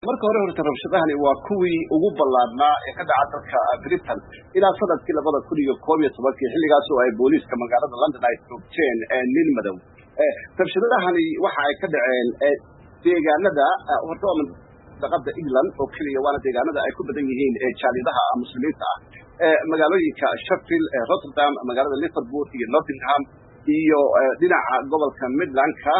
marka hore rabshadahani waa kuwii ugu ballaadnaa ee ka dhaca dalka Britain ilaa sanadkii 2011 xilligaas oo ay booliiska magaalada London ay toogteen nin madow. Rabshadahani waxa ay ka dhaceen deegaanada horta daqada England oo kaliya waana deegaanada ay ku badan yihiin jaalidaha muslimiinta magaalooyinka Sheffield, Rotterdam, magaalada Liverpool iyo Nottingham iyo dhinaca gobolka Midlandka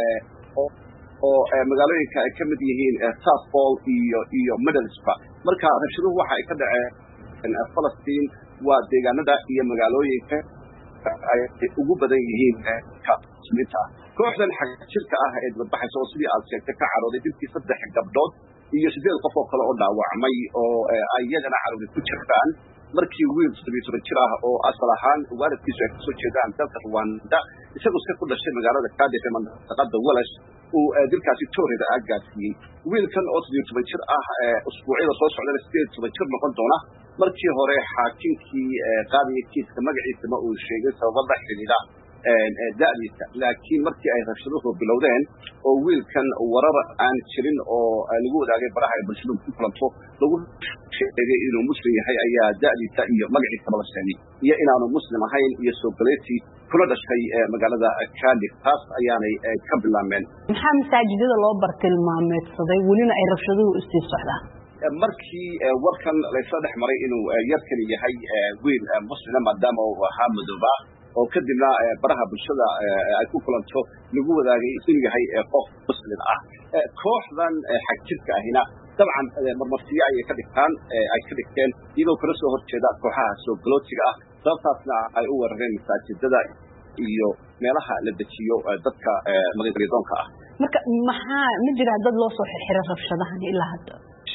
oo magaalooyinka ay kamid yihiin Southall iyo Middlesbrough. Marka rabshaduhu waxa ay ka dhaceen Palestine waa deegaanada iyo magaalooyinka ay ugu badan yihiin muslimiinta. Kooxdan xagjirka ee dadbaxaysa oo sidii aad sheegtay ka carooday dilkii 3 gabdhood iyo 8 qof oo kale oo dhaawacmay oo ayagana carooday ku jirtaan markii wiil 17 jir oo asal ahaan waalidkiisu ay kasoo jeedaan dalka Rwanda isagoo iska ku dhashay magaalada Cardiff ee mandaqada Welsh uu dilkaasi toorida gaarsiiyay. Wiilkan oo 17 jir usbuucyada soo socda 18 jir noqon doona markii hore xaakinkii qaadiyay kiiska magaciisa ma uu sheegay sabab la xiriira da'diisa, laakiin markii ay rabshaduhu bilowdeen oo wiilkan warar aan jirin oo lagu wadaagay baraha ay bulshadu ku kulanto lagu sheegay inuu muslim yahay ayaa da'diisa iyo magaciisa la sheegay iyo inaanu muslim ahayn iyo soo galeeti kula dhashay magaalada Cardiff. taas ayaanay ka bilaabmeen. maxaa masaajidada loo bartilmaameedsaday welina ay rabshaduhu u sii socdaan? markii warkan la soo dhex maray inuu yarkan yahay wiil muslim maadaama uu ahaa madooba oo kadibna baraha bulshada ay ku kulanto lagu wadaagay inuu yahay qof muslim kooxdan xagjirka ahina dabcan marmarsiyo ay ka dhigteen iyadoo kala soo horjeeda kooxaha soo galootiga sababtaasna ay u weerareen masaajidada iyo meelaha la dejiyo dadka magaalooyinka marka maxaa ma jira dad loo soo xirxiray rabshadahan ilaa hadda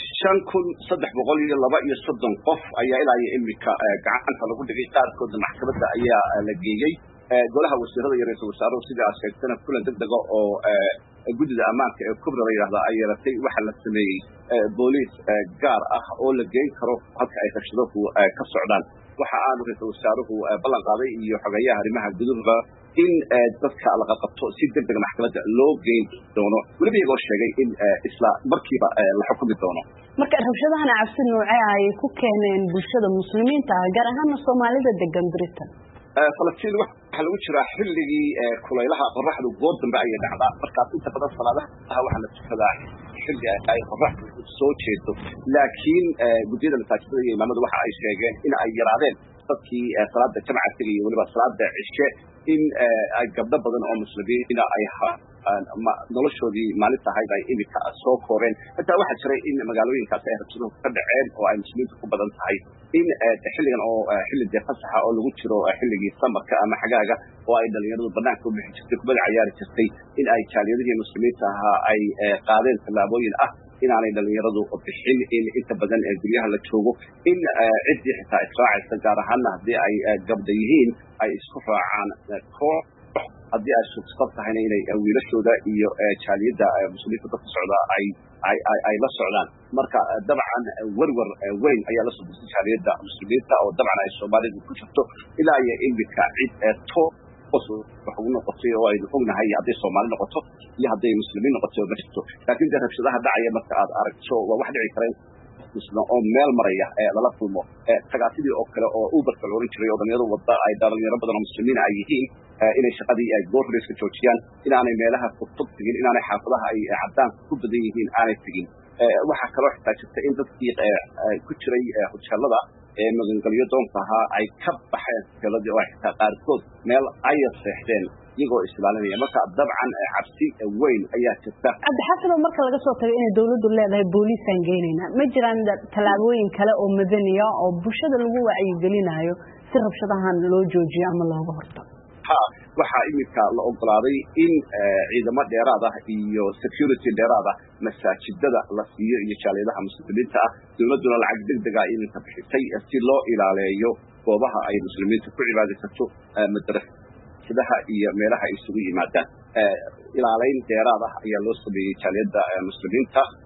5332 qof ayaa ilaa imika gacanta lagu dhigay qaarkood maxkamadda ayaa la geeyay golaha wasiirada iyo ra'iisul wasaaruhu sidii aad sheegtay kulan degdeg oo guddiga ammaanka ee kubra la yiraahdo ay yeelatay waxa la sameeyay booliis gaar oo la geyn karo halka ay rabshaduhu ka socdaan. waxa aan ra'iisul wasaaruhu ballan qaaday iyo xogayaha arrimaha gudaha in dadka la qabto si degdeg maxkamadda loo geyn doono waliba iyagoo sheegay in isla markiiba la xukumi doono. marka rabshadahan cabsi noocee ay ku keeneen bulshada muslimiinta gaar ahaan Soomaalida degan Britain? Falastiin waxa lagu jiraa xilligii kulaylaha qorraxdu goor dambe ay dhacdaa markaas inta badan salaadaha waxa la tukadaa xilli ay qorraxdu soo jeedo, laakiin guddiyada masaajidada iyo imaamadu waxa ay sheegeen in ay yaraadeen dadkii salaada jamacada iyo waliba salaada cishe in ay gabdho badan oo muslimiin ay noloshoodii maalinta ahayd ay imika soo kooreen. xitaa waxaa jiray in magaalooyinkaas ay rabshaduhu ka dhaceen oo ay muslimiintu ku badan tahay in xilligan oo xilli fasaxa oo lagu jiro xilligii samarka ama xagaaga oo ay dhalinyaradu banaanka u bixi jirtay kubada ciyaari jirtay in ay jaaliyadihii muslimiinta ay qaadeen tallaabooyin inaanay dhalinyaradu bixin in inta badan guryaha la joogo in ciddii xitaa israacaysa gaar ahaan haddii ay gabdho yihiin ay isku raacaan koox haddii ay suurtagal tahayna inay wiilashooda iyo jaaliyadda muslimiinta dadka socda ay la socdaan. marka dabcan warwar weyn ayaa la soo dejiyay jaaliyadda muslimiinta oo dabcan ay Soomaalidu ku jirto ilaa iyo imika cid wax ugu noqotay oo ay ognahay haddii Soomaali noqoto iyo haddii muslimiin noqoto ma jirto. laakiin rabshadaha dhacaya marka aad aragto waa wax dhici kara muslim oo meel maraya lala kulmo tagaasidii oo kale oo Uber ka loorin jiray oo dhalinyaradu wada ay dhalinyaro badan oo muslimiin ay yihiin inay shaqadii ay goorreeska joojiyaan inaanay meelaha fog tegin inaanay xaafadaha ay cadaan ku badan yihiin aanay tegin. waxa kale oo xitaa jirta in dadkii ku jiray hoteelada magangalyo doonka ay ka baxeen hoteeladii oo xitaa qaarkood meel ay seexdeen iyagoo islaalinaya. marka dabcan cabsi weyn ayaa jirta. Xasan marka laga soo tagay in dawladdu leedahay booliiskan geynayna ma jiraan talaabooyin kale oo madaniya oo bulshada lagu wacyigelinayo si rabshadahan loo joojiyo ama looga hortago? waxa imika la ogolaaday in ciidamo dheeraad iyo security dheeraad masaajidada la siiyo iyo jaaliyadaha muslimiinta dawladuna lacag degdeg imika bixisay si loo ilaaliyo goobaha ay muslimiintu ku cibaadaysato madrasadaha iyo meelaha isugu yimaadaan. ilaaleyn dheeraad ayaa loo sameeyay jaaliyadda muslimiinta